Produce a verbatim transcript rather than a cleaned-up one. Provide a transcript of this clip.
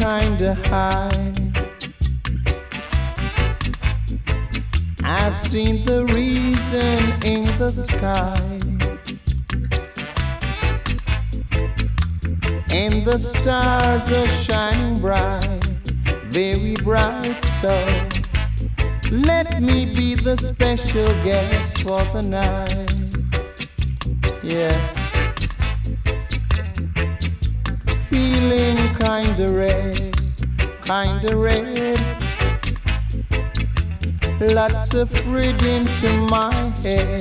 kinda high. I've seen the reason in the sky, and the stars are shining bright, very bright. So let me be the special guest for the night. Yeah, feeling kinda red, kinda red. Lots of freedom to my head.